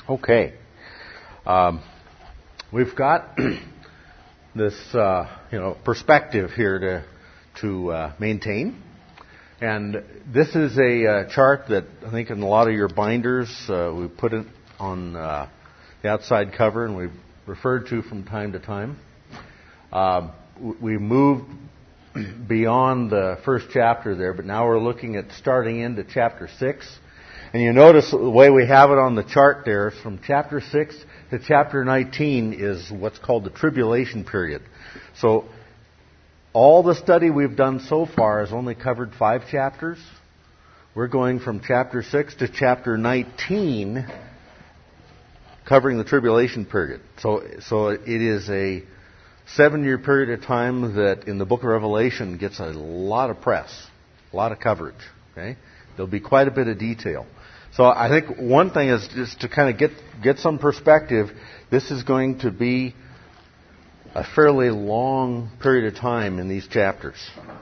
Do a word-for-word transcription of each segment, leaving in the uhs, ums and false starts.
Okay. Um, we've got this, uh, you know, perspective here to to uh, maintain, and this is a uh, chart that I think in a lot of your binders uh, we put it on uh, the outside cover, and we've referred to from time to time. Um, we moved beyond the first chapter there, but now we're looking at starting into chapter six. And you notice the way we have it on the chart there, from chapter six to chapter nineteen is what's called the tribulation period. So all the study we've done so far has only covered five chapters. We're going from chapter six to chapter nineteen, covering the tribulation period. So, so it is a seven-year period of time that in the book of Revelation gets a lot of press, a lot of coverage. Okay, there'll be quite a bit of detail. So I think one thing is just to kind of get get some perspective. This is going to be a fairly long period of time in these chapters.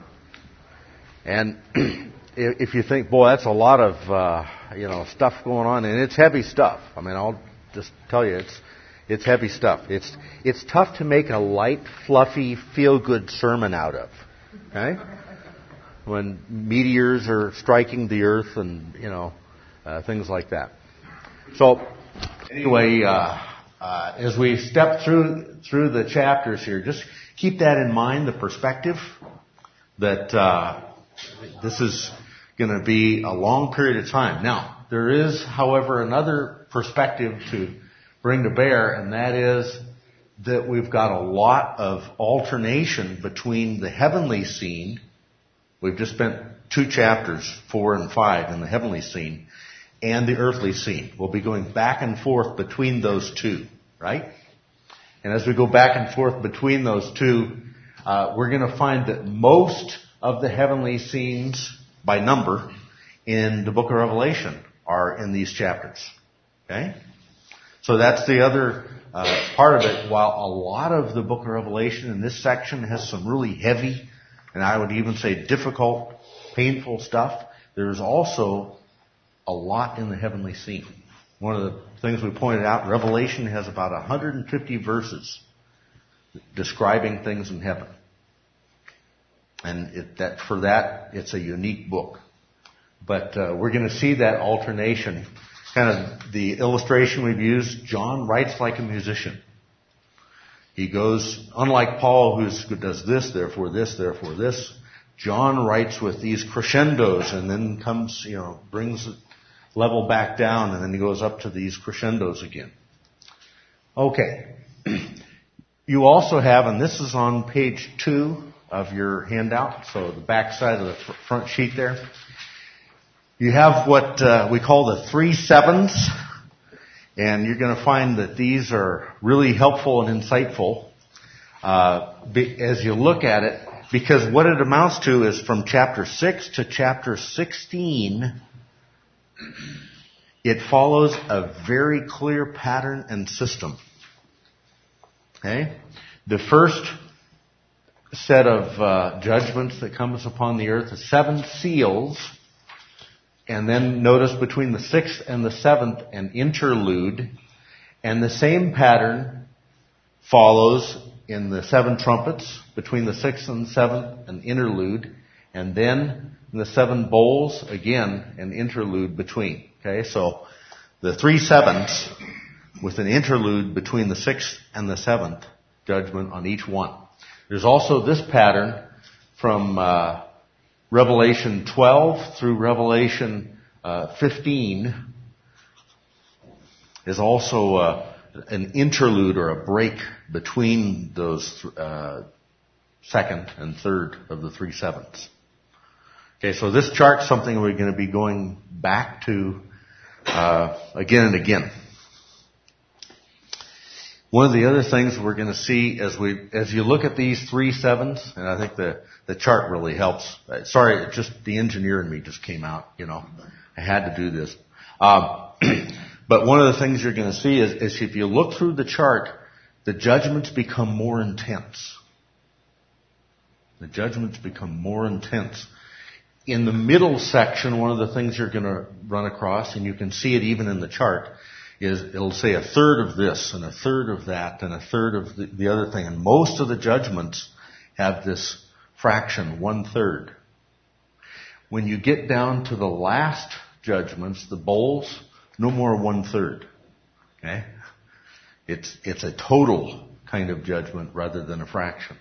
And if you think, boy, that's a lot of uh, you know stuff going on, and it's heavy stuff. I mean, I'll just tell you, it's it's heavy stuff. It's it's tough to make a light, fluffy, feel-good sermon out of. Okay, when meteors are striking the earth, and you know. Uh, things like that. So, anyway, uh, uh, as we step through through the chapters here, just keep that in mind, the perspective that uh, this is going to be a long period of time. Now, there is, however, another perspective to bring to bear, and that is that we've got a lot of alternation between the heavenly scene. We've just spent two chapters, four and five, in the heavenly scene, and the earthly scene. We'll be going back and forth between those two, right? And as we go back and forth between those two, uh, we're going to find that most of the heavenly scenes, by number, in the book of Revelation are in these chapters. Okay? So that's the other uh, part of it. While a lot of the book of Revelation in this section has some really heavy, and I would even say difficult, painful stuff, there's also a lot in the heavenly scene. One of the things we pointed out, Revelation has about one hundred fifty verses describing things in heaven. And it, that, for that, it's a unique book. But uh, we're going to see that alternation. Kind of the illustration we've used, John writes like a musician. He goes, unlike Paul, who does this, therefore this, therefore this, John writes with these crescendos and then comes, you know, brings it level back down, and then he goes up to these crescendos again. Okay. You also have, and this is on page two of your handout, so the back side of the front sheet there, you have what uh, we call the three sevens, and you're going to find that these are really helpful and insightful uh, as you look at it, because what it amounts to is from chapter six to chapter sixteen, it follows a very clear pattern and system. Okay? The first set of uh, judgments that comes upon the earth is seven seals, and then notice between the sixth and the seventh an interlude, and the same pattern follows in the seven trumpets, between the sixth and the seventh an interlude, and then in the seven bowls, again, an interlude between. Okay, so the three sevens with an interlude between the sixth and the seventh judgment on each one. There's also this pattern from uh, Revelation twelve through Revelation uh, fifteen is also uh, an interlude or a break between those uh, second and third of the three sevens. Okay, so this chart's something we're going to be going back to uh, again and again. One of the other things we're going to see as we as you look at these three sevens, and I think the the chart really helps. Sorry, it just the engineer in me just came out. You know, I had to do this. Um, but one of the things you're going to see is, is if you look through the chart, the judgments become more intense. The judgments become more intense. In the middle section, one of the things you're going to run across, and you can see it even in the chart, is it'll say a third of this and a third of that and a third of the, the other thing. And most of the judgments have this fraction, one third. When you get down to the last judgments, the bowls, no more one third. Okay? It's, it's a total kind of judgment rather than a fraction.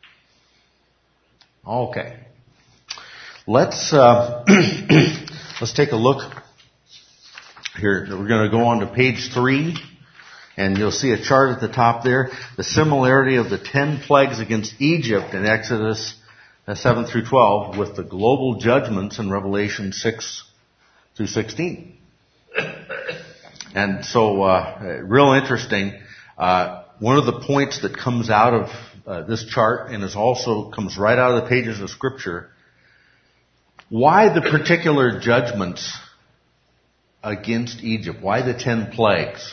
Okay. Let's, uh, let's take a look here. We're going to go on to page three, and you'll see a chart at the top there. The similarity of the ten plagues against Egypt in Exodus seven through twelve with the global judgments in Revelation six through sixteen. And so, uh, real interesting. Uh, one of the points that comes out of uh, this chart and is also comes right out of the pages of Scripture, why the particular judgments against Egypt? Why the ten plagues?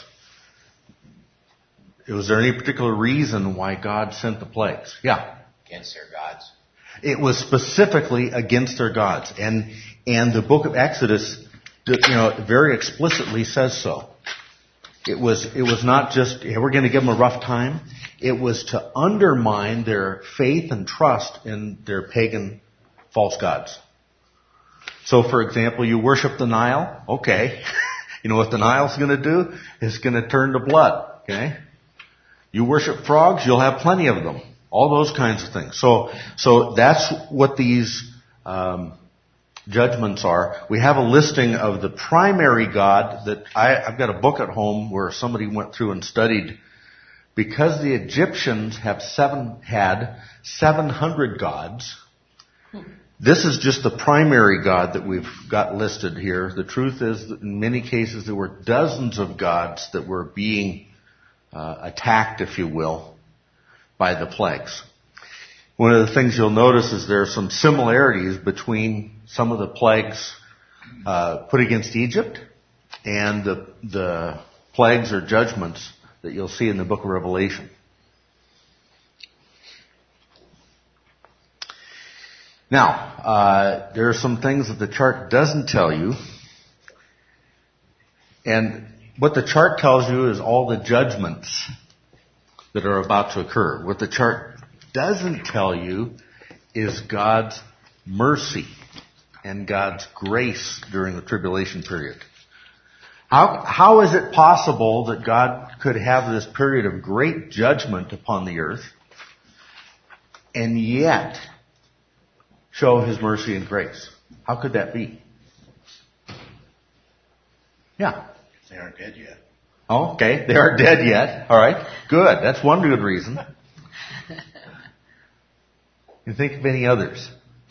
Was there any particular reason why God sent the plagues? Yeah. Against their gods. It was specifically against their gods. And, and the book of Exodus, you know, very explicitly says so. It was, it was not just, hey, we're going to give them a rough time. It was to undermine their faith and trust in their pagan false gods. So, for example, you worship the Nile. Okay. You know what the Nile's going to do? It's going to turn to blood. Okay. You worship frogs, you'll have plenty of them. All those kinds of things. So, so that's what these um, judgments are. We have a listing of the primary God that I, I've got a book at home where somebody went through and studied. Because the Egyptians have seven had seven hundred gods. This is just the primary God that we've got listed here. The truth is that in many cases there were dozens of gods that were being uh, attacked, if you will, by the plagues. One of the things you'll notice is there are some similarities between some of the plagues uh, put against Egypt and the, the plagues or judgments that you'll see in the book of Revelation. Now, uh, there are some things that the chart doesn't tell you. And what the chart tells you is all the judgments that are about to occur. What the chart doesn't tell you is God's mercy and God's grace during the tribulation period. How, how is it possible that God could have this period of great judgment upon the earth and yet show His mercy and grace? How could that be? Yeah. They aren't dead yet. Oh, okay. They aren't dead yet. All right. Good. That's one good reason. You think of any others?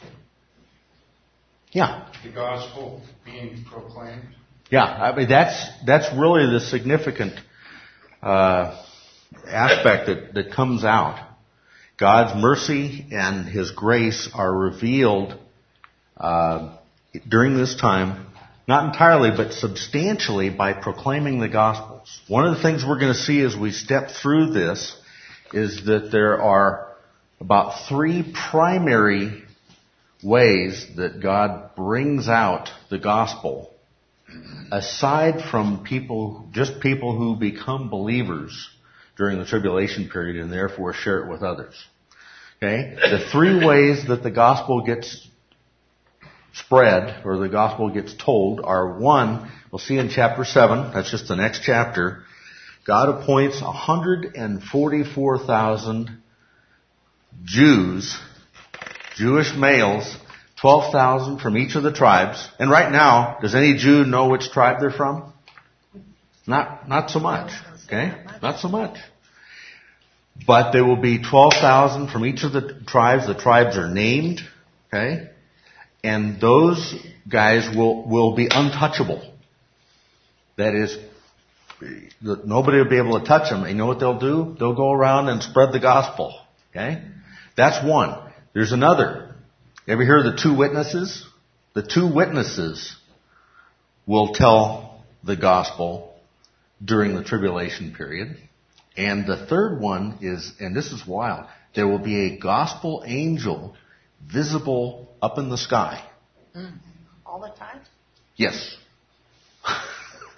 Yeah. The gospel being proclaimed. Yeah. I mean, that's, that's really the significant, uh, aspect that, that comes out. God's mercy and His grace are revealed, uh, during this time. Not entirely, but substantially by proclaiming the Gospels. One of the things we're going to see as we step through this is that there are about three primary ways that God brings out the Gospel, aside from people, just people who become believers during the tribulation period and therefore share it with others. Okay? The three ways that the Gospel gets spread, or the gospel gets told, are one, we'll see in chapter seven, that's just the next chapter, God appoints one hundred forty-four thousand Jews, Jewish males, twelve thousand from each of the tribes. And right now, does any Jew know which tribe they're from? Not, not so much. Okay? Not so much. But there will be twelve thousand from each of the tribes. The tribes are named. Okay? And those guys will, will be untouchable. That is, nobody will be able to touch them. You know what they'll do? They'll go around and spread the gospel. Okay? That's one. There's another. You ever hear of the two witnesses? The two witnesses will tell the gospel during the tribulation period. And the third one is, and this is wild, there will be a gospel angel visible up in the sky. Mm. All the time? Yes.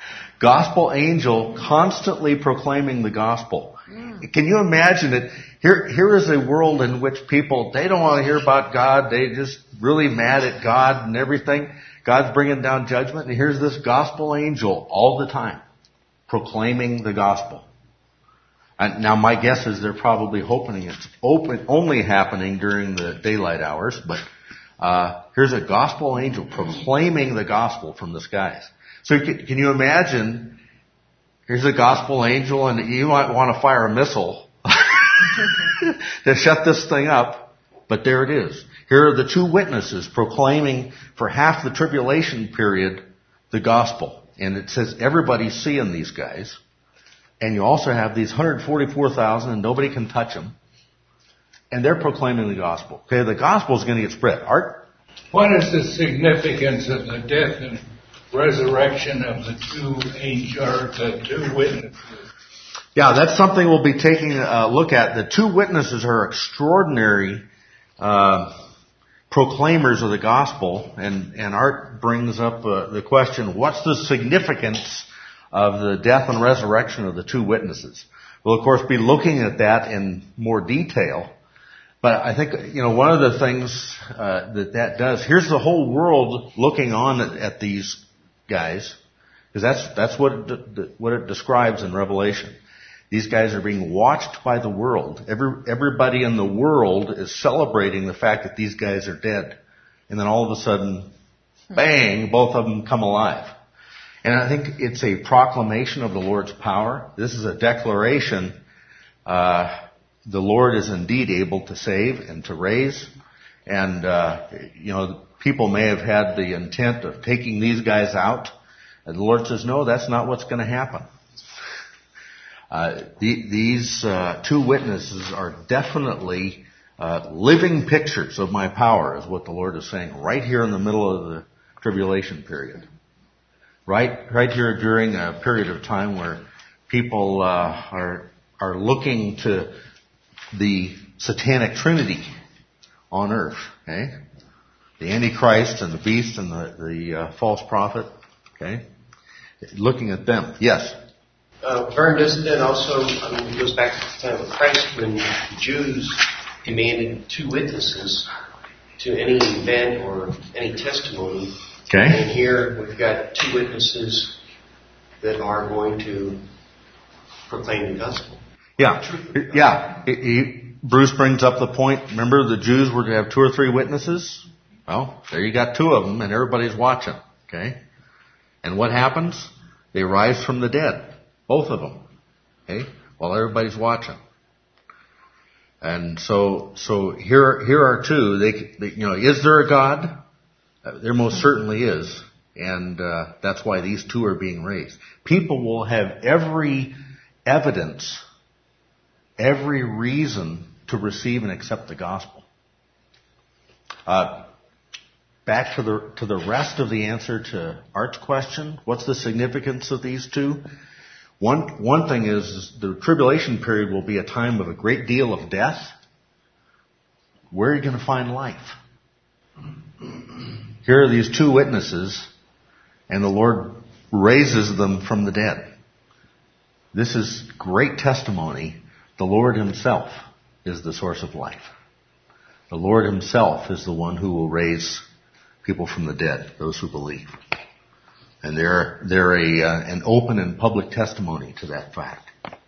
gospel angel constantly proclaiming the gospel. Mm. Can you imagine it? Here, here is a world in which people, they don't want to hear about God. They just really mad at God and everything. God's bringing down judgment. And here's this gospel angel all the time proclaiming the gospel. And now my guess is they're probably hoping it's open, only happening during the daylight hours, but uh, here's a gospel angel proclaiming the gospel from the skies. So can, can you imagine, here's a gospel angel and you might want to fire a missile to shut this thing up, but there it is. Here are the two witnesses proclaiming for half the tribulation period the gospel. And it says everybody's seeing these guys. And you also have these one hundred forty-four thousand and nobody can touch them. And they're proclaiming the gospel. Okay, the gospel is going to get spread. Art? What is the significance of the death and resurrection of the two angels, the two witnesses? Yeah, that's something we'll be taking a look at. The two witnesses are extraordinary uh, proclaimers of the gospel. And, and Art brings up uh, the question, what's the significance of the death and resurrection of the two witnesses? We'll, of course, be looking at that in more detail. But I think, you know, one of the things uh, that that does, here's the whole world looking on at, at these guys, because that's that's what it, what it describes in Revelation. These guys are being watched by the world. Every everybody in the world is celebrating the fact that these guys are dead. And then all of a sudden, bang, both of them come alive. And I think it's a proclamation of the Lord's power. This is a declaration. Uh, the Lord is indeed able to save and to raise. And, uh, you know, people may have had the intent of taking these guys out. And the Lord says, no, that's not what's going to happen. Uh, the, these uh, two witnesses are definitely uh, living pictures of my power, is what the Lord is saying right here in the middle of the tribulation period. Right, right here during a period of time where people uh, are are looking to the satanic trinity on earth. Okay, the Antichrist and the beast and the the uh, false prophet. Okay, looking at them. Yes. Uh, Vern, doesn't that also, I mean, it goes back to the time of Christ when the Jews demanded two witnesses to any event or any testimony. Okay. And here we've got two witnesses that are going to proclaim the gospel. Yeah, yeah. He, he, Bruce brings up the point. Remember, the Jews were to have two or three witnesses. Well, there you got two of them, and everybody's watching. Okay. And what happens? They rise from the dead, both of them. Okay, while everybody's watching. And so, so here, here are two. They, they you know, is there a God? Uh, there most certainly is, and uh, that's why these two are being raised. People will have every evidence, every reason to receive and accept the gospel. Uh, back to the to the rest of the answer to Art's question, what's the significance of these two? One one thing is the tribulation period will be a time of a great deal of death. Where are you going to find life? Here are these two witnesses, and the Lord raises them from the dead. This is great testimony. The Lord Himself is the source of life. The Lord Himself is the one who will raise people from the dead, those who believe. And they're, they're a, uh, an open and public testimony to that fact.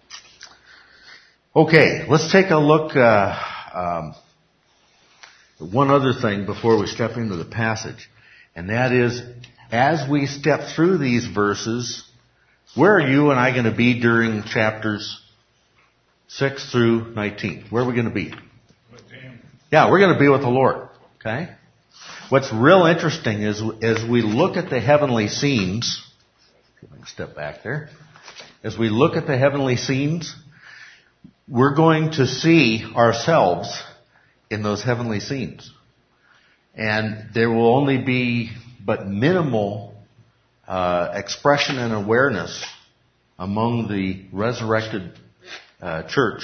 Okay, let's take a look, uh, um, one other thing before we step into the passage, and that is, as we step through these verses, where are you and I going to be during chapters six through nineteen? Where are we going to be? With Him. Yeah, we're going to be with the Lord. Okay? What's real interesting is as we look at the heavenly scenes, if I can step back there, as we look at the heavenly scenes, we're going to see ourselves in those heavenly scenes. And there will only be but minimal uh, expression and awareness among the resurrected uh, church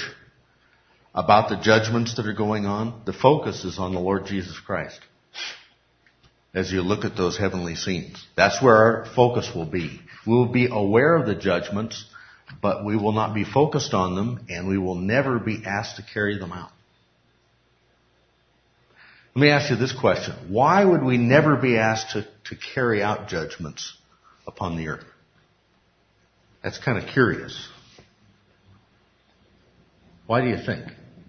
about the judgments that are going on. The focus is on the Lord Jesus Christ. as you look at those heavenly scenes. That's where our focus will be. We will be aware of the judgments, but we will not be focused on them, and we will never be asked to carry them out. Let me ask you this question. Why would we never be asked to, to carry out judgments upon the earth? That's kind of curious. Why do you think?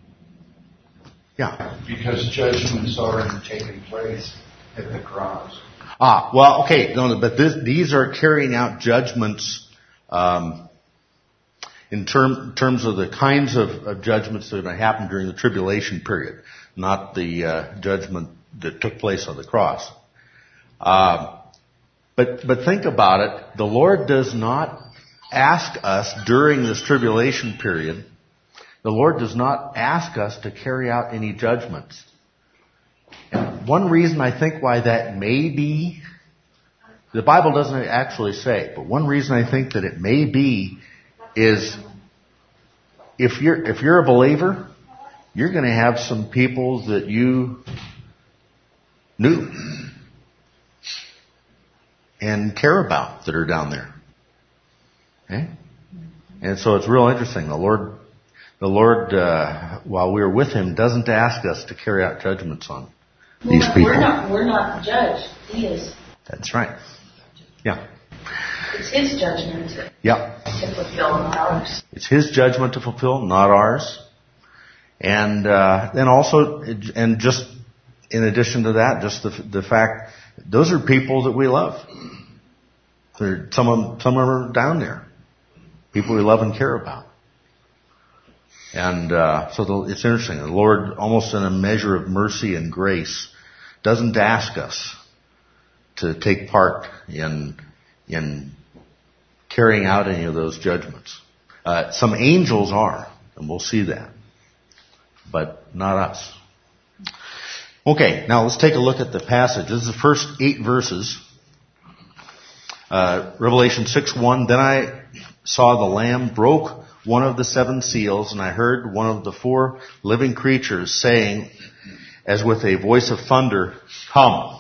Yeah. Because judgment's already taken place at the cross. Ah, well, okay, no, but this, these are carrying out judgments um, in term, terms of the kinds of, of judgments that are going to happen during the tribulation period, not the uh, judgment that took place on the cross. Uh, but but think about it. The Lord does not ask us during this tribulation period. The Lord does not ask us to carry out any judgments. And one reason I think why that may be, the Bible doesn't actually say, but one reason I think that it may be is if you're, if you're a believer, you're going to have some people that you knew and care about that are down there. Okay? And so it's real interesting. The Lord, the Lord, uh, while we're with Him, doesn't ask us to carry out judgments on these well, people. We're not, we're not the judge. He is. That's right. Yeah. It's His judgment to, yeah. to fulfill, not ours. It's His judgment to fulfill, not ours. And uh, then also, and just in addition to that, just the, the fact, those are people that we love. They're, some of them, some of them are down there. People we love and care about. And uh, so the, it's interesting. The Lord, almost in a measure of mercy and grace, doesn't ask us to take part in in carrying out any of those judgments. Uh, some angels are, and we'll see that, but not us. Okay, now let's take a look at the passage. This is the first eight verses. Uh, Revelation six one. Then I saw the Lamb broke one of the seven seals, and I heard one of the four living creatures saying, as with a voice of thunder, "Come."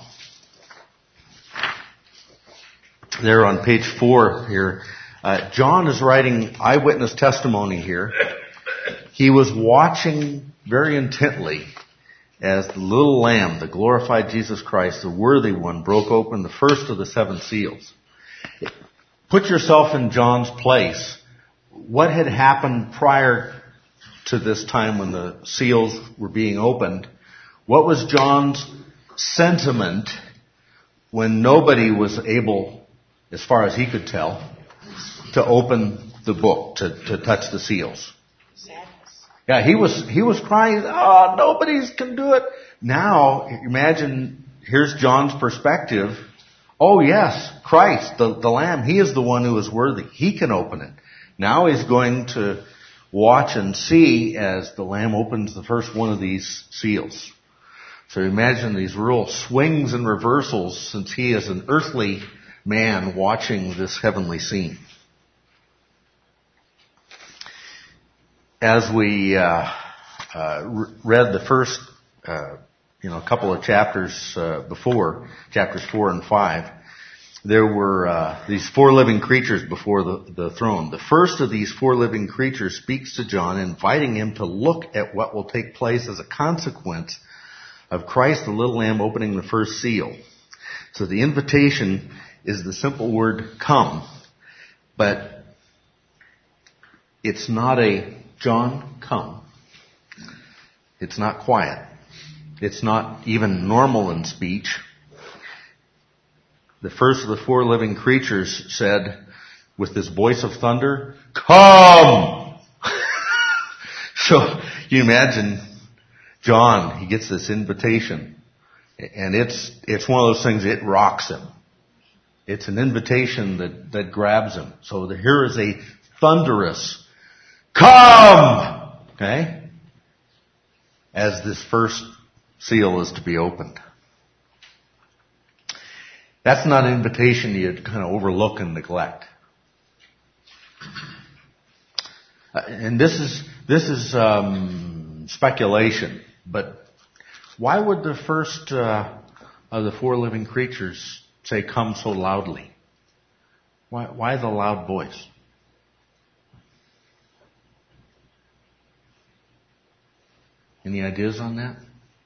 There on page four here, uh, John is writing eyewitness testimony here. He was watching very intently as the little lamb, the glorified Jesus Christ, the worthy one, broke open the first of the seven seals. Put yourself in John's place. What had happened prior to this time when the seals were being opened? What was John's sentiment when nobody was able, as far as he could tell, to open the book, to, to touch the seals? Sadness. Yeah, he was, he was crying, "Oh, nobody can do it." Now, imagine, here's John's perspective. Oh yes, Christ, the, the Lamb, He is the one who is worthy. He can open it. Now he's going to watch and see as the Lamb opens the first one of these seals. So imagine these real swings and reversals since he is an earthly man watching this heavenly scene. As we uh, uh, read the first, uh, you know, couple of chapters uh, before, chapters four and five, there were uh, these four living creatures before the, the throne. The first of these four living creatures speaks to John, inviting him to look at what will take place as a consequence of Christ, the little lamb, opening the first seal. So the invitation is the simple word "come," but it's not a "John, come." It's not quiet. It's not even normal in speech. The first of the four living creatures said, with this voice of thunder, "Come!" So you imagine John, he gets this invitation, and it's it's one of those things, it rocks him. It's an invitation that, that grabs him. So the, here is a thunderous "Come!" Okay? As this first seal is to be opened. That's not an invitation you kind of overlook and neglect. Uh, and this is this is um, speculation, but why would the first uh, of the four living creatures say, "Come," so loudly? Why, why the loud voice? Any ideas on that?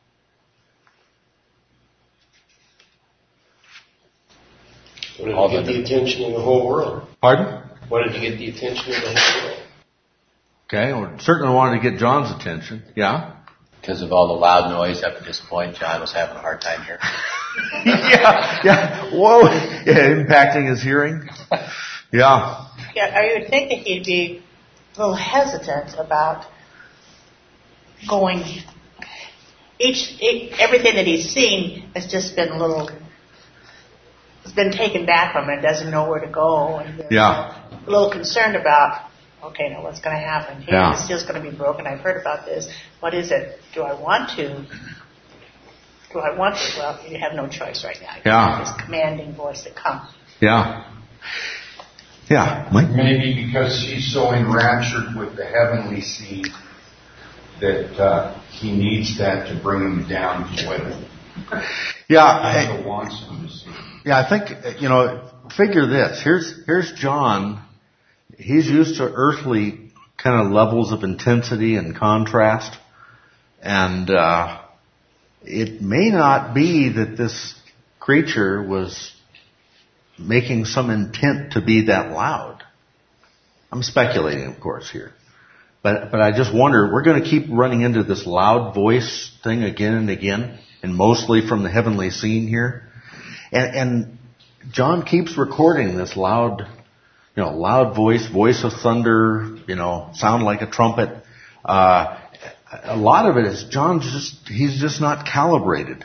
Wanted to get the attention of the whole world. Pardon? Wanted to get the attention of the whole world. Okay, well, certainly wanted to get John's attention. Yeah? Because of all the loud noise up at this point, John was having a hard time here. yeah, yeah. Whoa. Yeah, impacting his hearing. Yeah. Yeah, I would think that he'd be a little hesitant about going. Each, each everything that he's seen has just been a little. It's been taken back from him. Doesn't know where to go, and yeah. a little concerned about. Okay, now what's going to happen here? Yeah. The seal's going to be broken. I've heard about this. What is it? Do I want to? Do I want to? Well, you have no choice right now. You Yeah. have this commanding voice that comes. Yeah. Yeah. Mike? Maybe because he's so enraptured with the heavenly scene that uh, he needs that to bring him down to weather. Yeah. He also wants him to see. Yeah, I think, you know, figure this. Here's, here's John. He's used to earthly kind of levels of intensity and contrast. And, uh, it may not be that this creature was making some intent to be that loud. I'm speculating, of course, here. But, but I just wonder, we're going to keep running into this loud voice thing again and again, and mostly from the heavenly scene here. And, and John keeps recording this loud, you know, loud voice, voice of thunder, you know, sound like a trumpet. Uh, a lot of it is John's just, he's just not calibrated.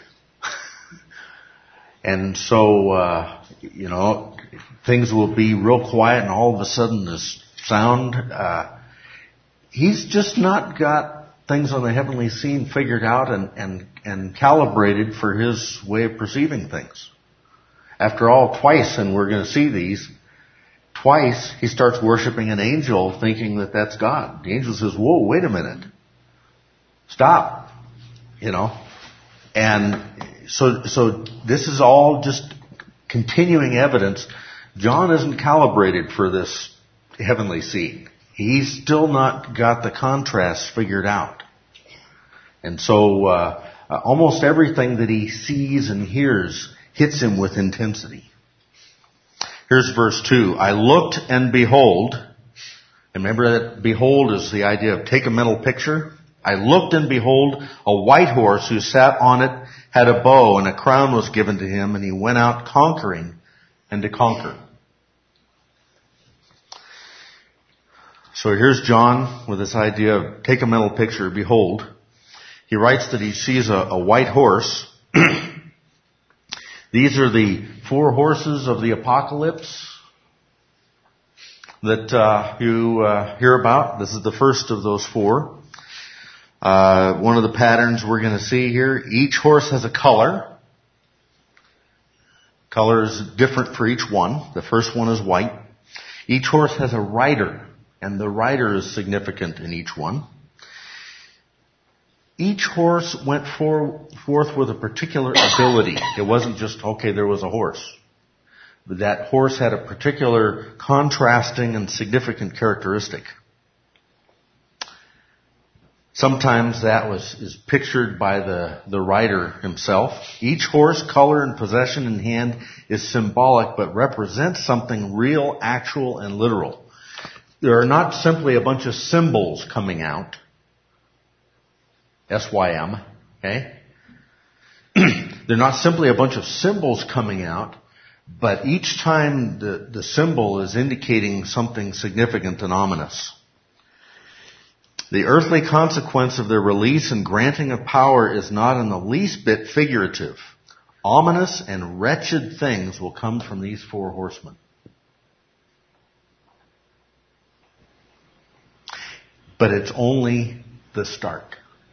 And so, uh, you know, things will be real quiet and all of a sudden this sound, uh, he's just not got things on the heavenly scene figured out and, and, and calibrated for his way of perceiving things. After all, twice, and we're going to see these, twice he starts worshiping an angel thinking that that's God. The angel says, whoa, wait a minute. Stop. You know. And so, so this is all just continuing evidence. John isn't calibrated for this heavenly scene. He's still not got the contrast figured out. And so, uh, almost everything that he sees and hears hits him with intensity. Here's verse two. I looked and behold, and remember that behold is the idea of take a mental picture. I looked and behold, a white horse who sat on it had a bow, and a crown was given to him, and he went out conquering and to conquer. So here's John with this idea of take a mental picture, behold. He writes that he sees a, a white horse. These are the four horses of the apocalypse that uh, you uh, hear about. This is the first of those four. Uh, one of the patterns we're going to see here, each horse has a color. Color is different for each one. The first one is white. Each horse has a rider, and the rider is significant in each one. Each horse went for, forth with a particular ability. It wasn't just, okay, there was a horse. But that horse had a particular contrasting and significant characteristic. Sometimes that was is pictured by the, the rider himself. Each horse, color, and possession in hand is symbolic, but represents something real, actual, and literal. There are not simply a bunch of symbols coming out. S Y M, okay? They're not simply a bunch of symbols coming out, but each time the, the symbol is indicating something significant and ominous. The earthly consequence of their release and granting of power is not in the least bit figurative. Ominous and wretched things will come from these four horsemen. But it's only the start.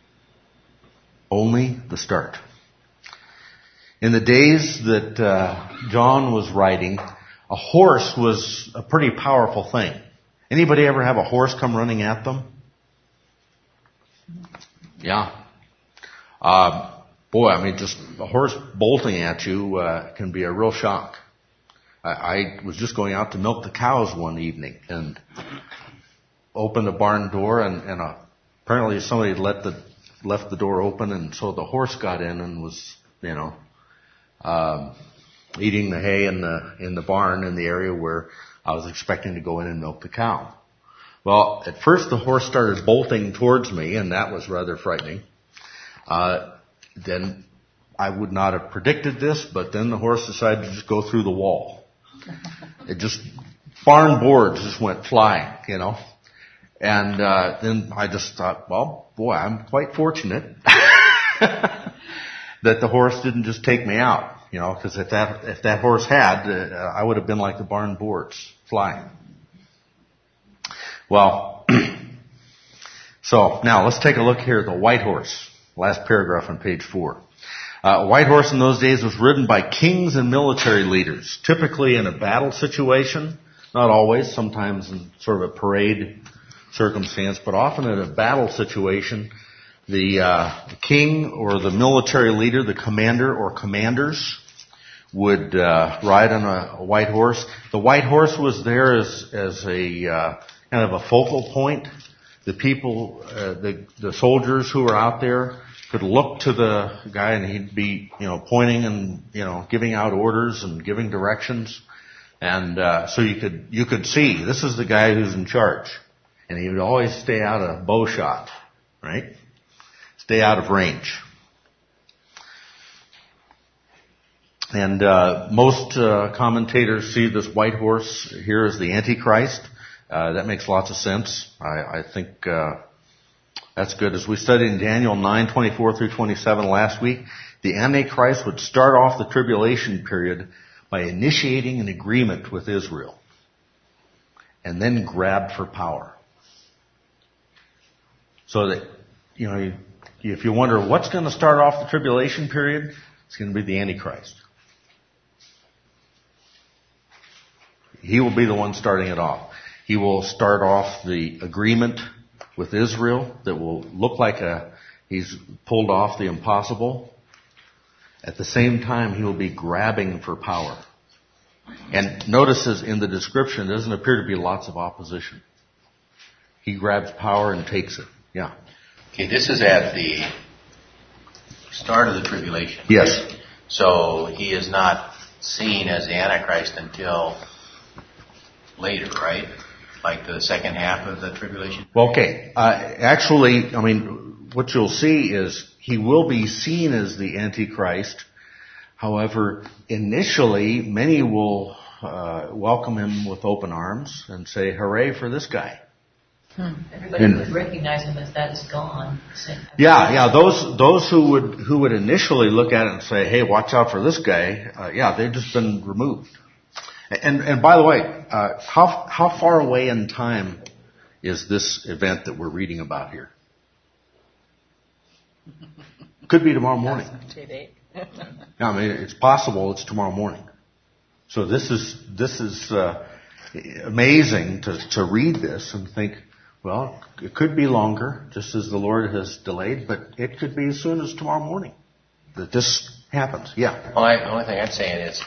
Only the start. In the days that uh, John was writing, a horse was a pretty powerful thing. Anybody ever have a horse come running at them? Yeah. Uh, boy, I mean, just a horse bolting at you uh, can be a real shock. I, I was just going out to milk the cows one evening and opened the barn door, and, and uh, apparently somebody let the left the door open, and so the horse got in and was, you know, um, eating the hay in the in the barn in the area where I was expecting to go in and milk the cow. Well, at first the horse started bolting towards me, and that was rather frightening. Uh, then I would not have predicted this, but then the horse decided to just go through the wall. It just, barn boards just went flying, you know. And uh, then I just thought, well, boy, I'm quite fortunate that the horse didn't just take me out, you know, because if that if that horse had, uh, I would have been like the barn boards, flying. Well, so now let's take a look here at the white horse, last paragraph on page four. Uh, a white horse in those days was ridden by kings and military leaders, typically in a battle situation, not always, sometimes in sort of a parade circumstance, but often in a battle situation, the uh, king or the military leader, the commander or commanders, would uh, ride on a, a white horse. The white horse was there as as a uh, kind of a focal point. The people, uh, the the soldiers who were out there could look to the guy, and he'd be, you know, pointing and, you know, giving out orders and giving directions, and uh, so you could you could see this is the guy who's in charge. And he would always stay out of bow shot, right? Stay out of range. And uh, most uh, commentators see this white horse here as the Antichrist. Uh, that makes lots of sense. I, I think uh, that's good. As we studied in Daniel nine twenty-four through twenty-seven last week, the Antichrist would start off the tribulation period by initiating an agreement with Israel and then grab for power. So that, you know, you, if you wonder what's going to start off the tribulation period, it's going to be the Antichrist. He will be the one starting it off. He will start off the agreement with Israel that will look like a, he's pulled off the impossible. At the same time, he will be grabbing for power. And notices in the description, there doesn't appear to be lots of opposition. He grabs power and takes it. Yeah. Okay, this is at the start of the tribulation. Yes. So he is not seen as the Antichrist until later, right? Like the second half of the tribulation? Well, okay. Uh, actually, I mean, what you'll see is he will be seen as the Antichrist. However, initially, many will uh, welcome him with open arms and say, hooray for this guy. Hmm. Everybody And, would recognize him as that is gone. Yeah, yeah. Those those who would who would initially look at it and say, "Hey, watch out for this guy," uh, yeah, they've just been removed. And and by the way, uh, how how far away in time is this event that we're reading about here? Could be tomorrow morning. Yeah, I mean, it's possible it's tomorrow morning. So this is this is uh, amazing to to read this and think, well, it could be longer, just as the Lord has delayed, but it could be as soon as tomorrow morning that this happens. Yeah. Well, I, the only thing I'm saying is,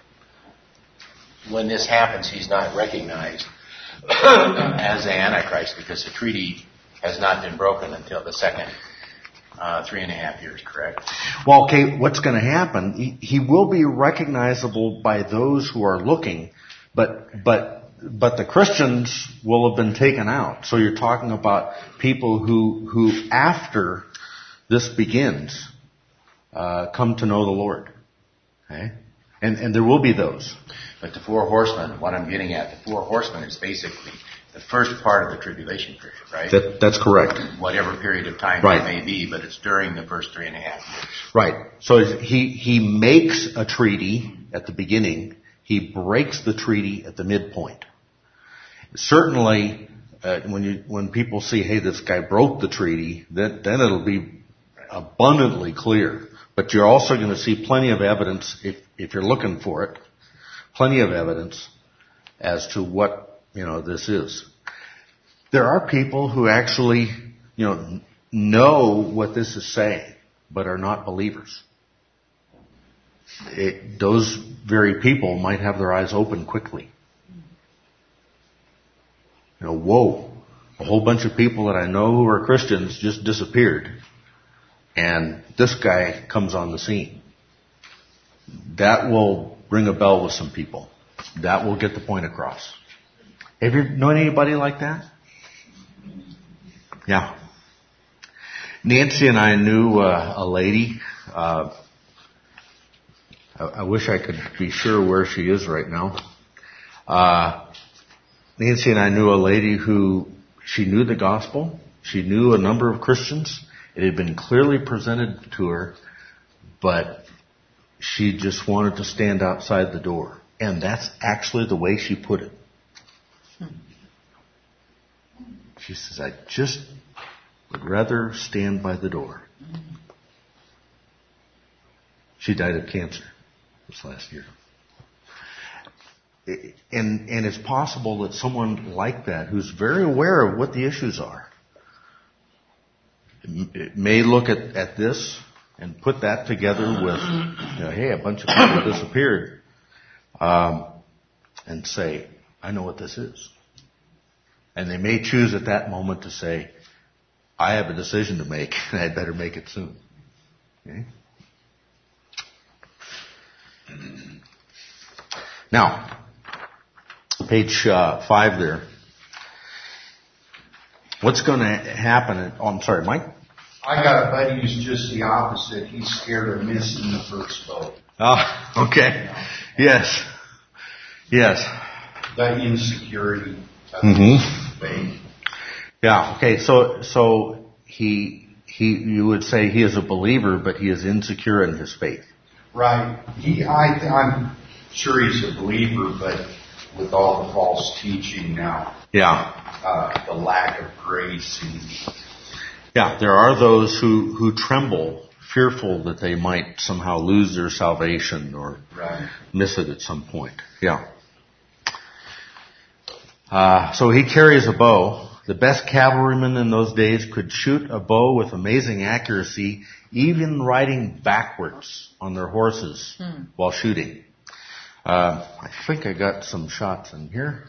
when this happens, he's not recognized as the Antichrist because the treaty has not been broken until the second uh, three and a half years, correct? Well, okay, what's going to happen? He, he will be recognizable by those who are looking, but but but the Christians will have been taken out. So you're talking about people who who after this begins uh, come to know the Lord. Okay, and and there will be those. But the four horsemen, what I'm getting at, the four horsemen is basically the first part of the tribulation period, right? That, that's correct. Whatever period of time Right. it may be, but it's during the first three and a half years. Right. So he he makes a treaty at the beginning. He breaks the treaty at the midpoint. Certainly, uh, when you when people see, hey, this guy broke the treaty, then then it'll be abundantly clear. But you're also going to see plenty of evidence if if you're looking for it. Plenty of evidence as to what, you know, this is. There are people who actually, you know, know what this is saying. but are not believers. It, those very people might have their eyes open quickly. You know, whoa, a whole bunch of people that I know who are Christians just disappeared, and this guy comes on the scene. That will ring a bell with some people. That will get the point across. Have you known anybody like that? Yeah. Nancy and I knew uh, a lady. Uh, I, I wish I could be sure where she is right now. Uh, Nancy and I knew a lady who, she knew the gospel. She knew a number of Christians. It had been clearly presented to her, but she just wanted to stand outside the door. And that's actually the way she put it. She says, I just would rather stand by the door. She died of cancer this last year. And, and it's possible that someone like that, who's very aware of what the issues are, may look at, at this and put that together with, you know, hey, a bunch of people disappeared, um, and say, I know what this is. And they may choose at that moment to say, I have a decision to make, and I'd better make it soon. Okay? Now, page uh, five there. What's going to happen? Oh, I'm sorry, Mike? I got a buddy who's just the opposite. He's scared of missing the first boat. Ah, okay. Yes. Yes. The insecurity of Mm-hmm. faith. Yeah, okay, so so he he you would say he is a believer, but he is insecure in his faith. Right. He, I, I'm sure he's a believer, but with all the false teaching now, Yeah. uh, the lack of grace. And, Yeah, there are those who, who tremble, fearful that they might somehow lose their salvation or right. miss it at some point. Yeah. Uh, so he carries a bow. The best cavalrymen in those days could shoot a bow with amazing accuracy, even riding backwards on their horses hmm. while shooting. Uh, I think I got some shots in here.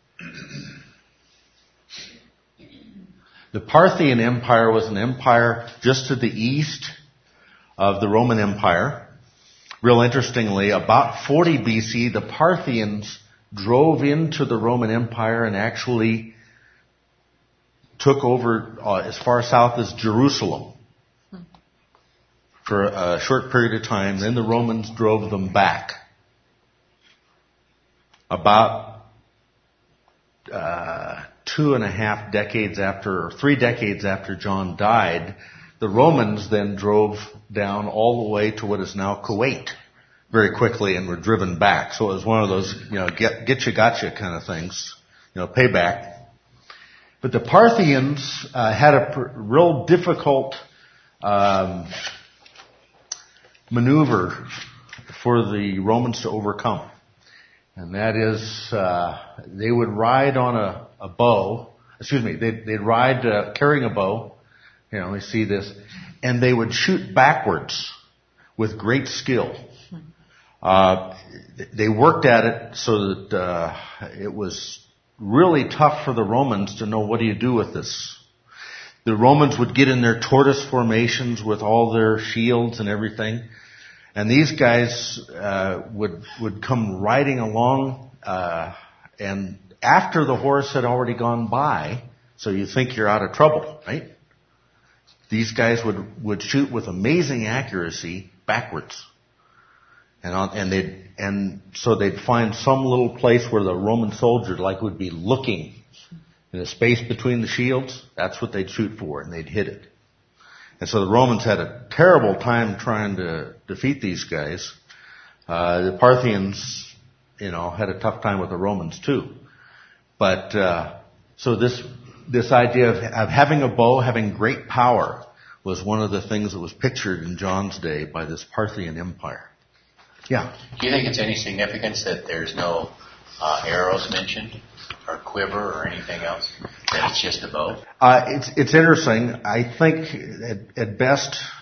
The Parthian Empire was an empire just to the east of the Roman Empire. Real interestingly, about forty B C, the Parthians drove into the Roman Empire and actually took over uh, as far south as Jerusalem for a short period of time. Then the Romans drove them back. About uh, two and a half decades after, or three decades after John died, the Romans then drove down all the way to what is now Kuwait very quickly and were driven back. So it was one of those, you know, get, get you, gotcha kind of things, you know, payback. But the Parthians uh, had a pr- real difficult um, maneuver for the Romans to overcome. And that is, uh, they would ride on a, a bow, excuse me, they'd, they'd ride uh, carrying a bow, you know, we see this, and they would shoot backwards with great skill. Uh, they worked at it so that uh, it was really tough for the Romans to know what do you do with this. The Romans would get in their tortoise formations with all their shields and everything, and these guys uh, would would come riding along, uh, and after the horse had already gone by, so you think you're out of trouble, right? These guys would would shoot with amazing accuracy backwards. And on, and they'd, and so they'd find some little place where the Roman soldier like would be looking in the space between the shields. That's what they'd shoot for, and they'd hit it. And so the Romans had a terrible time trying to defeat these guys. Uh, the Parthians, you know, had a tough time with the Romans too. But, uh, so this, this idea of, of having a bow, having great power was one of the things that was pictured in John's day by this Parthian Empire. Yeah. Do you think it's any significance that there's no uh, arrows mentioned, or quiver, or anything else? That it's just a bow? Uh, it's it's interesting. I think at, at best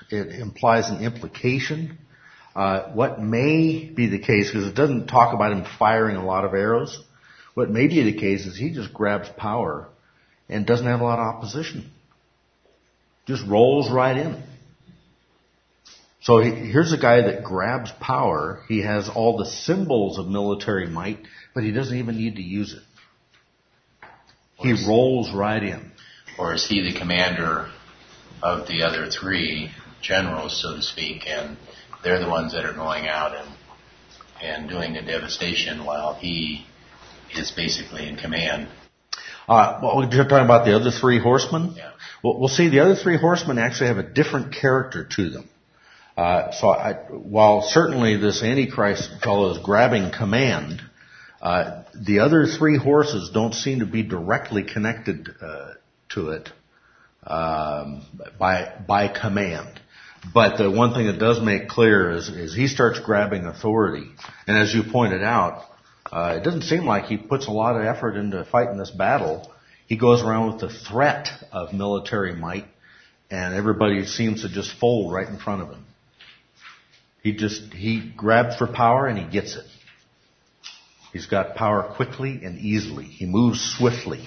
it implies an implication. Uh, what may be the case, because it doesn't talk about him firing a lot of arrows, what may be the case is he just grabs power and doesn't have a lot of opposition. Just rolls right in. So he, here's a guy that grabs power. He has all the symbols of military might, but he doesn't even need to use it. He rolls right in. Or is he the commander of the other three generals, so to speak, and they're the ones that are going out and and doing the devastation while he is basically in command? Uh, well, we're talking about the other three horsemen. Yeah. Well, we'll see. The other three horsemen actually have a different character to them. Uh, so, I, while certainly this Antichrist fellow is grabbing command, uh, the other three horses don't seem to be directly connected uh, to it um, by by command. But the one thing that does make clear is, is he starts grabbing authority, and as you pointed out, uh, it doesn't seem like he puts a lot of effort into fighting this battle. He goes around with the threat of military might, and everybody seems to just fold right in front of him. He just, he grabs for power and he gets it. He's got power quickly and easily. He moves swiftly.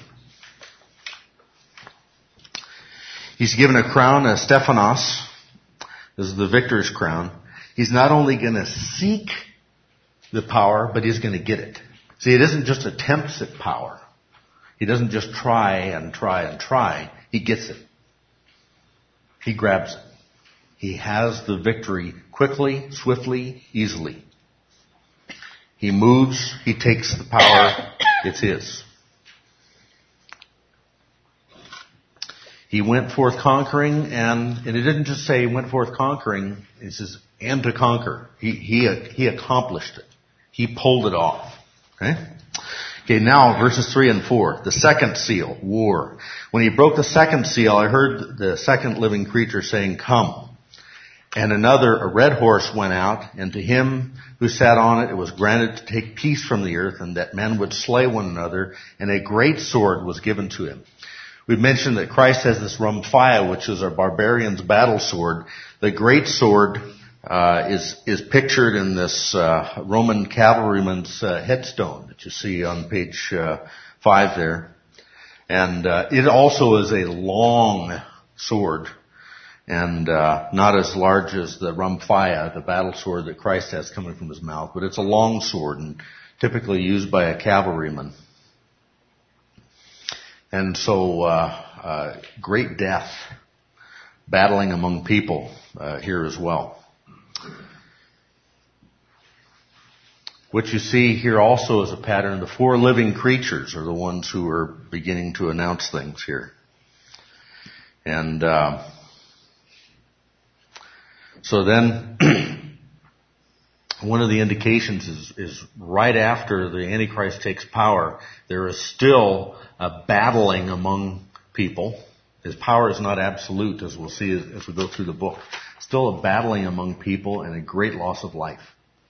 He's given a crown, a Stephanos. This is the victor's crown. He's not only going to seek the power, but he's going to get it. See, it isn't just attempts at power. He doesn't just try and try and try. He gets it. He grabs it. He has the victory quickly, swiftly, easily. He moves. He takes the power. It's his. He went forth conquering, and, and it didn't just say he went forth conquering. It says, and to conquer. He, he, he accomplished it. He pulled it off. Okay? Okay, now verses three and four. The second seal, war. When he broke the second seal, I heard the second living creature saying, come. And another, a red horse, went out, and to him who sat on it, it was granted to take peace from the earth, and that men would slay one another, and a great sword was given to him. We've mentioned that Christ has this Rhomphaia, which is a barbarian's battle sword. The great sword uh, is is pictured in this uh, Roman cavalryman's uh, headstone that you see on page uh, five there. And uh, it also is a long sword, and uh, not as large as the Rhomphaia, the battle sword that Christ has coming from his mouth, but it's a long sword and typically used by a cavalryman. And so, uh, uh, great death, battling among people uh, here as well. What you see here also is a pattern. The four living creatures are the ones who are beginning to announce things here. And uh, so then, one of the indications is, is right after the Antichrist takes power, there is still a battling among people. His power is not absolute, as we'll see as, as we go through the book. Still a battling among people and a great loss of life.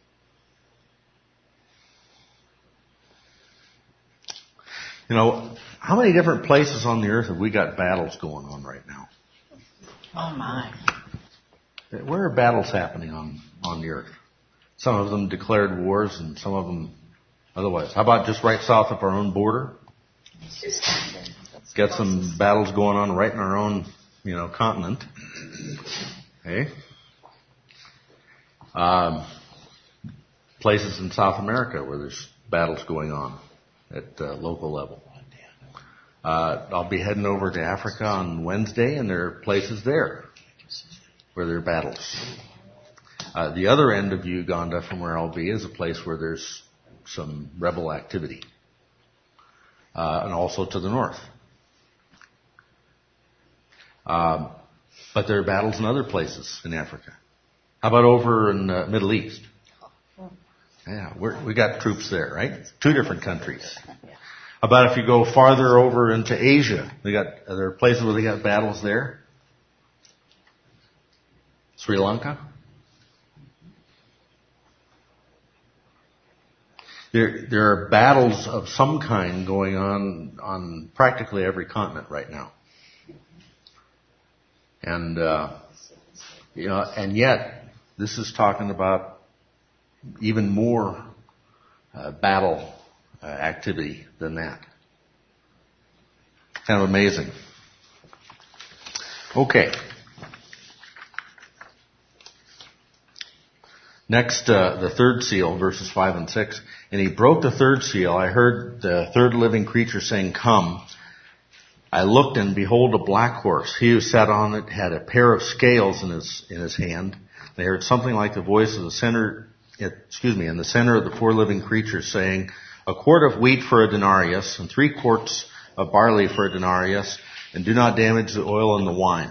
You know, how many different places on the earth have we got battles going on right now? Oh my. Where are battles happening on, on the earth? Some of them declared wars and some of them otherwise. How about just right south of our own border? Got some battles going on right in our own, you know, continent. Okay. Um, places in South America where there's battles going on at uh, local level. Uh, I'll be heading over to Africa on Wednesday, and there are places there where there are battles. Uh, the other end of Uganda from where I'll be is a place where there's some rebel activity. Uh, and also to the north. Um, but there are battles in other places in Africa. How about over in the Middle East? Yeah, we're, we got troops there, right? Two different countries. How about if you go farther over into Asia? They got, are there places where they got battles there? Sri Lanka? There, there are battles of some kind going on on practically every continent right now. And uh, You know, and yet this is talking about even more uh, battle uh, activity than that. Kind of amazing. Okay. Next, uh, the third seal, verses five and six. And he broke the third seal. I heard the third living creature saying, "Come." I looked, and behold, a black horse. He who sat on it had a pair of scales in his in his hand. I heard something like the voice of the center, excuse me, in the center of the four living creatures, saying, "A quart of wheat for a denarius, and three quarts of barley for a denarius, and do not damage the oil and the wine."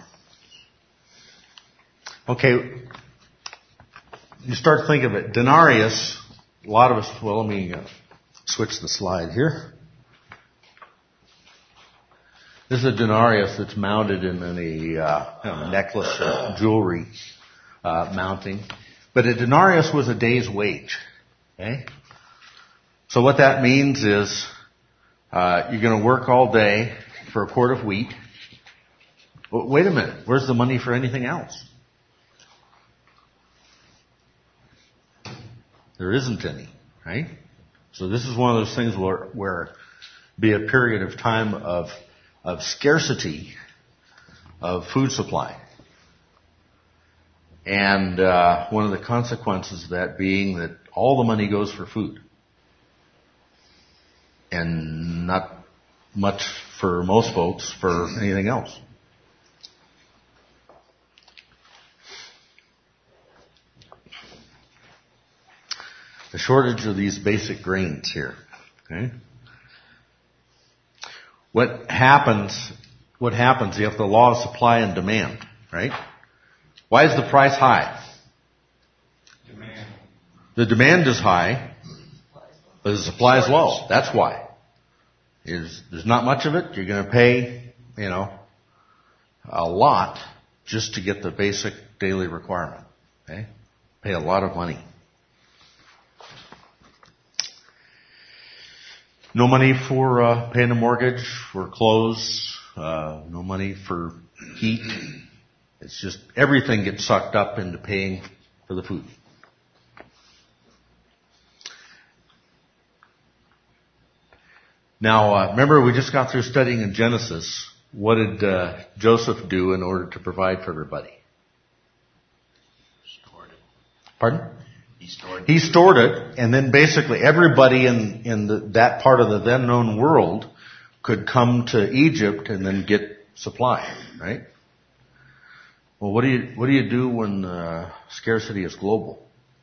Okay. You start thinking of it. Denarius, a lot of us, well, let me uh, switch the slide here. This is a denarius that's mounted in a uh, you know, necklace or jewelry uh, mounting. But a denarius was a day's wage. Okay? So what that means is uh, you're going to work all day for a quart of wheat. But wait a minute. Where's the money for anything else? There isn't any, right? So this is one of those things where, where be a period of time of, of scarcity of food supply. And uh, one of the consequences of that being that all the money goes for food. And not much for most folks for anything else. The shortage of these basic grains here. Okay? What happens, what happens, you have the law of supply and demand, right? Why is the price high? Demand. The demand is high, but the supply is low. That's why. Is there's not much of it, you're going to pay, you know, a lot just to get the basic daily requirement. Okay? Pay a lot of money. No money for uh, paying a mortgage, for clothes, uh, no money for heat. It's just everything gets sucked up into paying for the food. Now, uh, remember we just got through studying in Genesis. What did uh, Joseph do in order to provide for everybody? Stored it. Pardon? He stored it. He stored it, and then basically everybody in, in the, that part of the then known world could come to Egypt and then get supply, right? Well, what do you, what do you do when uh, scarcity is global?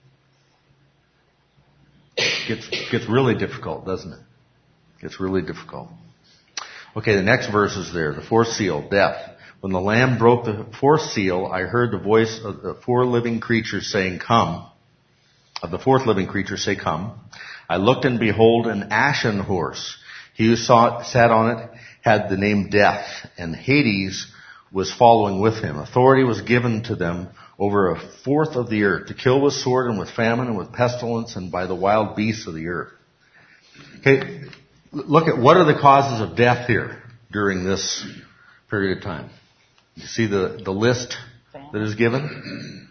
It gets, gets really difficult, doesn't it? It gets really difficult. Okay, the next verse is there. The fourth seal, death. When the Lamb broke the fourth seal, I heard the voice of the four living creatures saying, "Come." Of the fourth living creature say, "Come." I looked, and behold, an ashen horse. He who saw it, sat on it had the name Death, and Hades was following with him. Authority was given to them over a fourth of the earth, to kill with sword and with famine and with pestilence and by the wild beasts of the earth. Okay, look at what are the causes of death here during this period of time. You see the, the list that is given?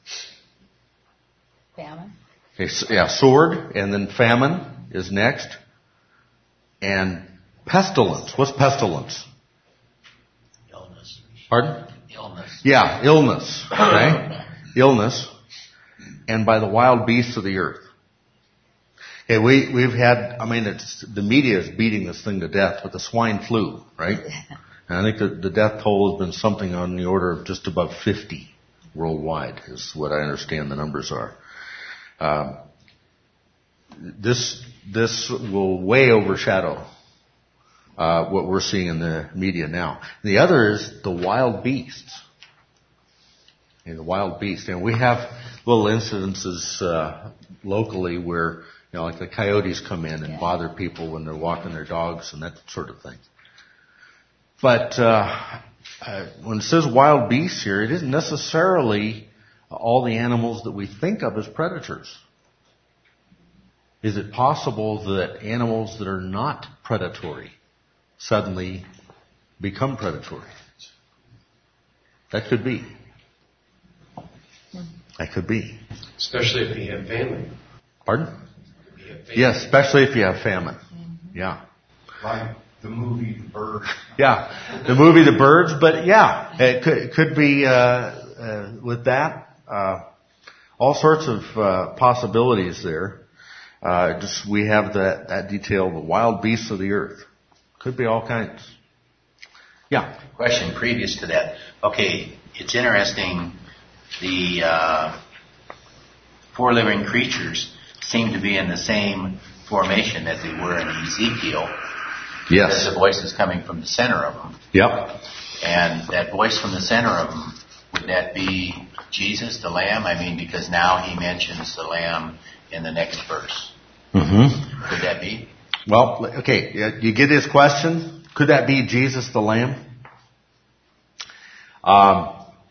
Famine. Okay, so, yeah, sword, and then famine is next. And pestilence. What's pestilence? Illness. Pardon? Illness. Yeah, illness. Okay? Illness. And by the wild beasts of the earth. Okay, we, we've had, I mean, it's, the media is beating this thing to death with the swine flu, right? And I think that the death toll has been something on the order of just above fifty worldwide, is what I understand the numbers are. Um, this this will way overshadow uh, what we're seeing in the media now. The other is the wild beasts. Okay, the wild beasts, and we have little incidences uh, locally where, you know, like the coyotes come in and bother people when they're walking their dogs and that sort of thing. But uh, uh, when it says wild beasts here, it isn't necessarily all the animals that we think of as predators. Is it possible that animals that are not predatory suddenly become predatory? That could be. That could be. Especially if you have famine. Pardon? If you have famine. Yes, especially if you have famine. Yeah. Like the movie The Bird. Yeah, the movie The Birds, but yeah, it could, it could be uh, uh, with that. Uh, all sorts of uh, possibilities there. Uh, just we have that, that detail, the wild beasts of the earth. Could be all kinds. Yeah. Question previous to that. Okay, it's interesting. The uh, four living creatures seem to be in the same formation that they were in Ezekiel. Yes. The voice is coming from the center of them. Yep. And that voice from the center of them, would that be Jesus, the Lamb? I mean, because now he mentions the Lamb in the next verse. Mm-hmm. Could that be? Well, okay, you get his question? Could that be Jesus the Lamb? Um,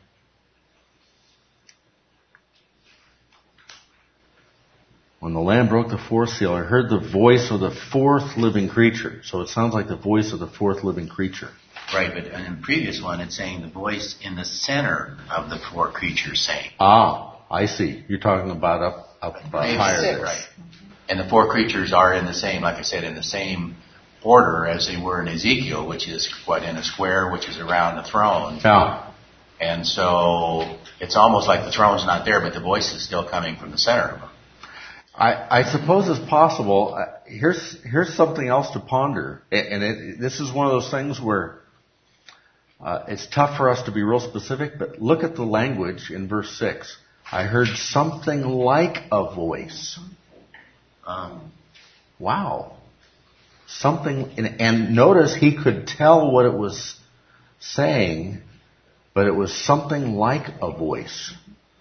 when the Lamb broke the fourth seal, I heard the voice of the fourth living creature. So it sounds like the voice of the fourth living creature. Right, but in the previous one, it's saying the voice in the center of the four creatures saying. Ah, I see. You're talking about up, up uh, higher there. Right. And the four creatures are in the same, like I said, in the same order as they were in Ezekiel, which is what, in a square, which is around the throne. Yeah. And so it's almost like the throne's not there, but the voice is still coming from the center of them. I, I suppose it's possible. Uh, here's here's something else to ponder, and it, this is one of those things where uh, it's tough for us to be real specific. But look at the language in verse six. I heard something like a voice. Um, wow, something, and, and notice he could tell what it was saying, but it was something like a voice.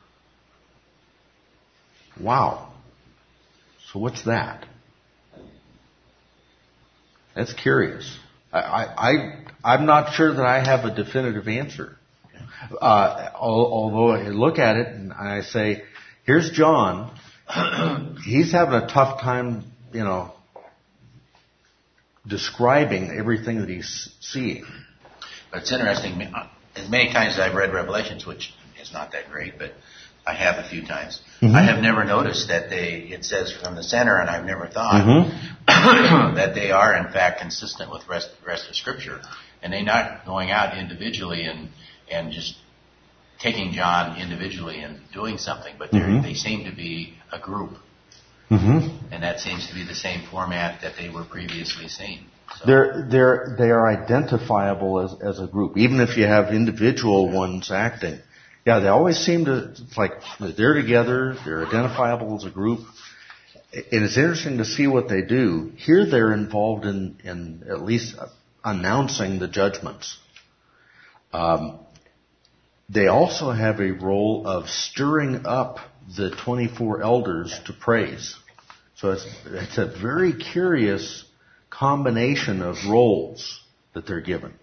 Wow. So what's that? That's curious. I, I, I, I'm not sure that I have a definitive answer. Uh, although I look at it and I say, here's John. He's having a tough time, you know, describing everything that he's seeing. but it's interesting. As many times as I've read Revelations, which is not that great, but I have a few times. Mm-hmm. I have never noticed that they, it says from the center, and I've never thought mm-hmm. that they are in fact consistent with the rest, rest of Scripture. And they're not going out individually and, and just taking John individually and doing something, but mm-hmm. they seem to be a group. Mm-hmm. And that seems to be the same format that they were previously seen. So. They're, they're, they are identifiable as, as a group, even if you have individual ones acting. Yeah, they always seem to, it's like, they're together, they're identifiable as a group. And it's interesting to see what they do. Here they're involved in, in at least announcing the judgments. Um, they also have a role of stirring up the twenty-four elders to praise. So it's, it's a very curious combination of roles that they're given.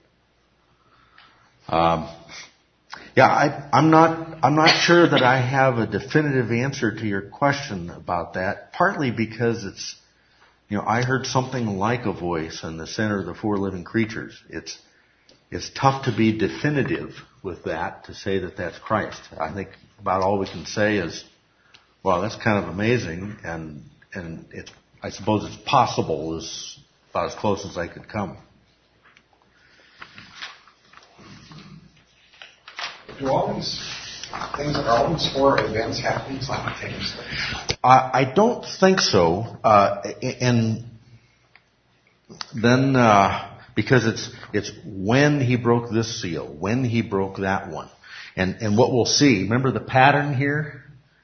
Um, yeah, I, I'm not, I'm not sure that I have a definitive answer to your question about that, partly because it's, you know, I heard something like a voice in the center of the four living creatures. It's, it's tough to be definitive with that, to say that that's Christ. I think about all we can say is, well, that's kind of amazing, and, and it, I suppose it's possible is about as close as I could come. Do all these things, are all these four events happening simultaneously? I, I don't think so. Uh, and then, uh, because it's, it's when he broke this seal, when he broke that one. And, and what we'll see, remember the pattern here?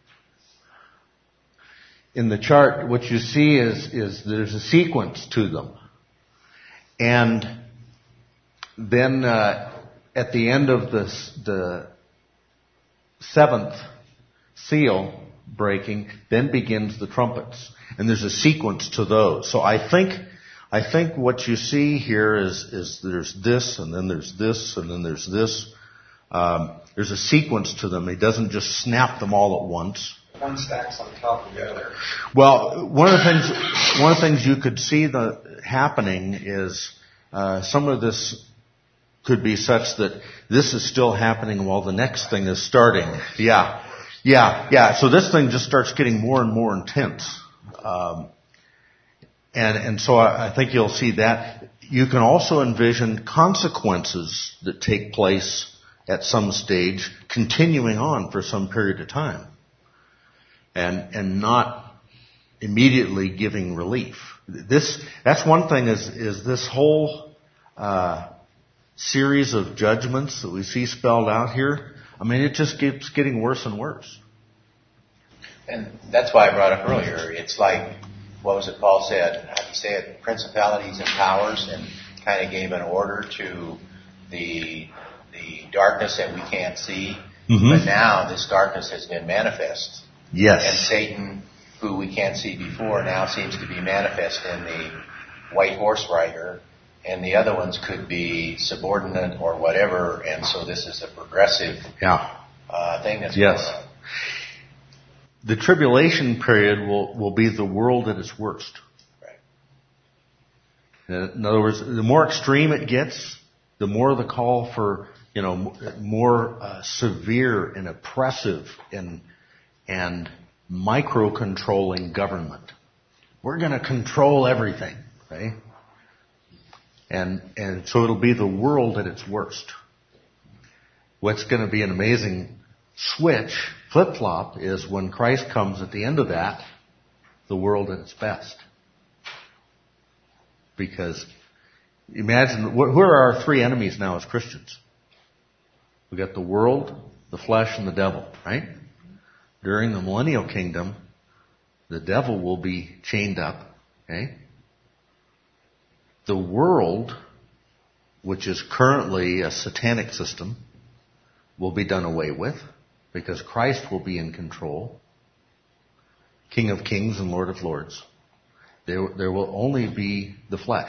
In the chart, what you see is, is there's a sequence to them. And then, uh, at the end of this, the seventh seal breaking, then begins the trumpets. And there's a sequence to those. So I think, I think what you see here is, is there's this, and then there's this, and then there's this. Um, there's a sequence to them. He doesn't just snap them all at once. One stacks on top of the other. Well, one of the things, one of the things you could see the happening is, uh, some of this could be such that this is still happening while the next thing is starting. Yeah. Yeah, yeah. So this thing just starts getting more and more intense. Um, and, and so I, I think you'll see that. You can also envision consequences that take place at some stage continuing on for some period of time and, and not immediately giving relief. This, that's one thing is, is this whole, uh, series of judgments that we see spelled out here. I mean, it just keeps getting worse and worse. And that's why I brought up earlier. It's like, what was it Paul said? How do you say it? Principalities and powers, and kind of gave an order to the the darkness that we can't see. Mm-hmm. But now this darkness has been manifest. Yes. And Satan, who we can't see before, now seems to be manifest in the white horse rider. And the other ones could be subordinate or whatever. And so this is a progressive yeah. uh, thing that's yes. going on. The tribulation period will, will be the world at its worst. Right. In other words, the more extreme it gets, the more the call for, you know, more uh, severe and oppressive and and micro-controlling government. We're going to control everything, right? And and so it'll be the world at its worst. What's going to be an amazing switch, flip-flop, is when Christ comes at the end of that, the world at its best. Because imagine, who are our three enemies now as Christians? We got the world, the flesh, and the devil, right? During the millennial kingdom, the devil will be chained up, okay? The world, which is currently a satanic system, will be done away with because Christ will be in control, King of kings and Lord of lords. There, there will only be the flesh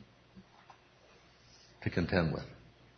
to contend with.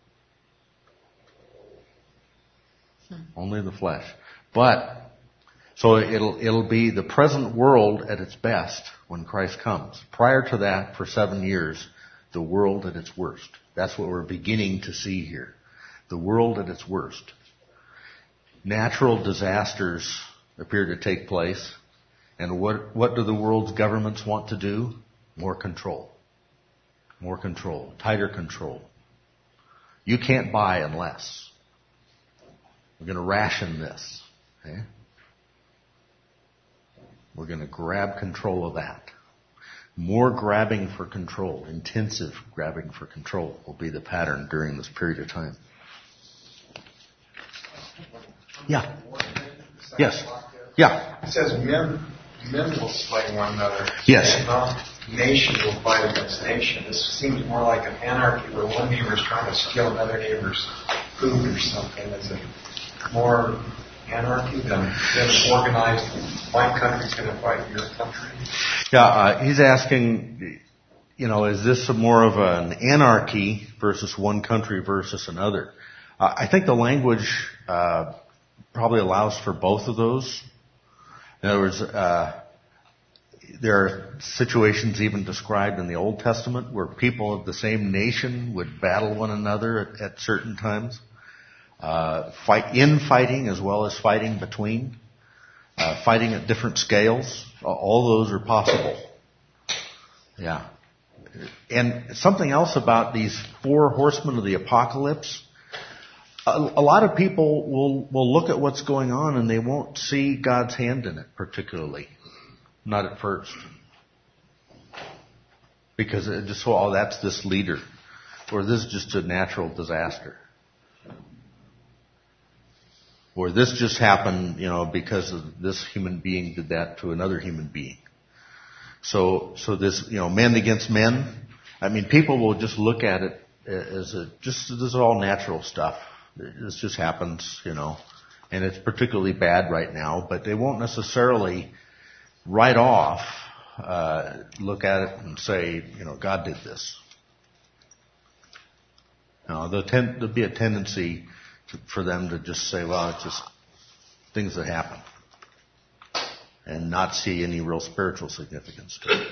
Hmm. Only the flesh. But, so it'll, it'll be the present world at its best when Christ comes. Prior to that, for seven years, the world at its worst. That's what we're beginning to see here. The world at its worst. Natural disasters appear to take place. And what, what do the world's governments want to do? More control. More control. Tighter control. You can't buy unless. We're going to ration this. Okay? We're going to grab control of that. More grabbing for control, intensive grabbing for control will be the pattern during this period of time. Yeah. Yes. Yeah. It says men, men will slay one another. Yes. And not nation will fight against nation. This seems more like an anarchy where one neighbor is trying to steal another neighbor's food or something. Is it more anarchy than, than organized? My country's going to fight your country. Yeah, uh, he's asking, you know, is this a more of an anarchy versus one country versus another? Uh, I think the language uh, probably allows for both of those. In other words, uh, there are situations even described in the Old Testament where people of the same nation would battle one another at, at certain times. Uh, fight infighting as well as fighting between, uh, fighting at different scales. All those are possible. Yeah. And something else about these four horsemen of the apocalypse. A, a lot of people will, will look at what's going on and they won't see God's hand in it particularly. Not at first. Because it just, oh, that's this leader. Or this is just a natural disaster. Or this just happened, you know, because of this human being did that to another human being. So, so this, you know, men against men. I mean, people will just look at it as a, just, this is all natural stuff. This just happens, you know, and it's particularly bad right now, but they won't necessarily right off, uh, look at it and say, you know, God did this. No, there'll, tend, there'll be a tendency for them to just say, well, it's just things that happen and not see any real spiritual significance to it.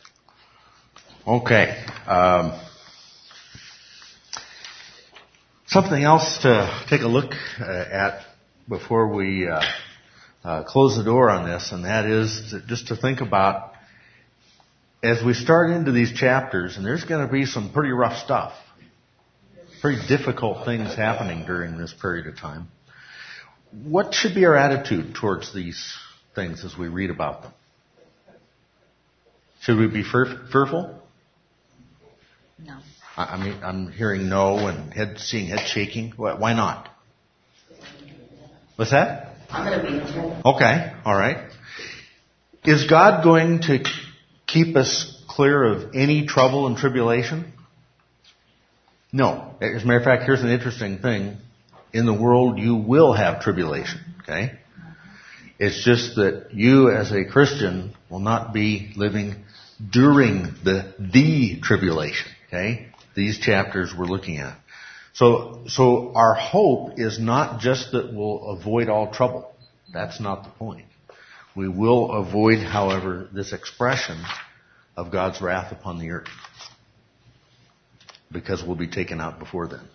Okay. Um, Something else to take a look uh, at before we uh, uh, close the door on this, and that is to, just to think about as we start into these chapters, and there's going to be some pretty rough stuff, pretty difficult things happening during this period of time. What should be our attitude towards these things as we read about them? Should we be fear- fearful? No. I, I mean, I'm hearing no and head seeing head shaking. Why, why not? What's that? I'm going to be in trouble. Okay, all right. Is God going to keep us clear of any trouble and tribulation? No. As a matter of fact, here's an interesting thing. In the world, you will have tribulation, okay? It's just that you, as a Christian, will not be living during the the tribulation, okay? These chapters we're looking at. So, so our hope is not just that we'll avoid all trouble. That's not the point. We will avoid, however, this expression of God's wrath upon the earth, because we'll be taken out before then.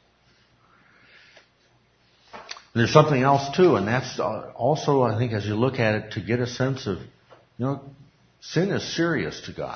There's something else too, and that's also, I think, as you look at it, to get a sense of, you know, sin is serious to God.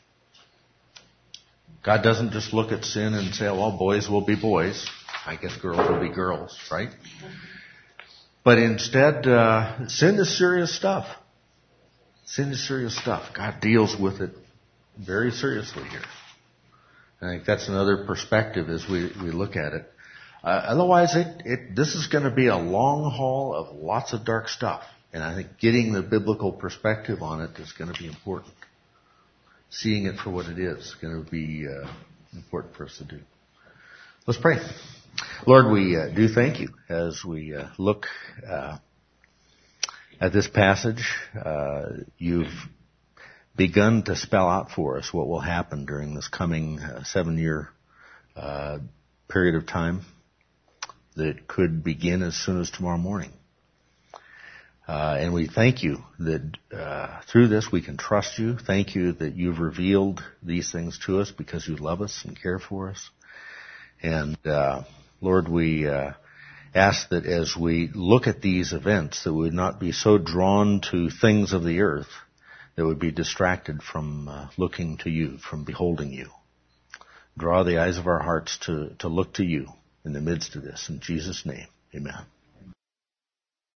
God doesn't just look at sin and say, well, boys will be boys. I guess girls will be girls, right? But instead, uh, sin is serious stuff. Sin is serious stuff. God deals with it very seriously here. I think that's another perspective as we, we look at it. Uh, otherwise, it, it, this is going to be a long haul of lots of dark stuff. And I think getting the biblical perspective on it is going to be important. Seeing it for what it is is going to be uh, important for us to do. Let's pray. Lord, we uh, do thank you as we uh, look uh, at this passage. Uh, you've begun to spell out for us what will happen during this coming uh, seven-year uh, period of time that could begin as soon as tomorrow morning. Uh, and we thank you that uh, through this we can trust you. Thank you that you've revealed these things to us because you love us and care for us. And uh, Lord, we uh, ask that as we look at these events, that we would not be so drawn to things of the earth that would be distracted from uh, looking to you, from beholding you. Draw the eyes of our hearts to, to look to you in the midst of this. In Jesus' name, amen.